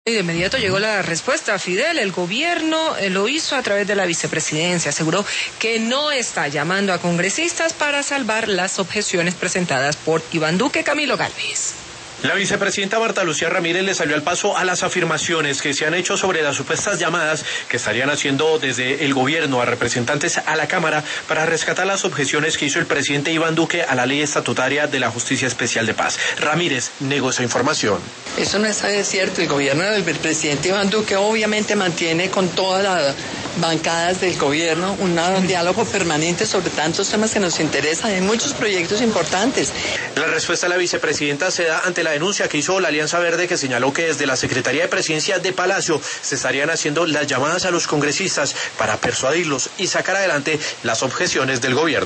Y de inmediato llegó la respuesta a Fidel. El gobierno lo hizo a través de la vicepresidencia. Aseguró que no está llamando a congresistas para salvar las objeciones presentadas por Iván Duque. Camilo Gálvez. La vicepresidenta Marta Lucía Ramírez le salió al paso a las afirmaciones que se han hecho sobre las supuestas llamadas que estarían haciendo desde el gobierno a representantes a la Cámara para rescatar las objeciones que hizo el presidente Iván Duque a la ley estatutaria de la Justicia Especial de Paz. Ramírez negó esa información. Eso no es cierto. El gobierno del presidente Iván Duque obviamente mantiene con todas las bancadas del gobierno un diálogo permanente sobre tantos temas que nos interesan. Hay muchos proyectos importantes. La respuesta de la vicepresidenta se da ante la denuncia que hizo la Alianza Verde, que señaló que desde la Secretaría de Presidencia de Palacio se estarían haciendo las llamadas a los congresistas para persuadirlos y sacar adelante las objeciones del gobierno.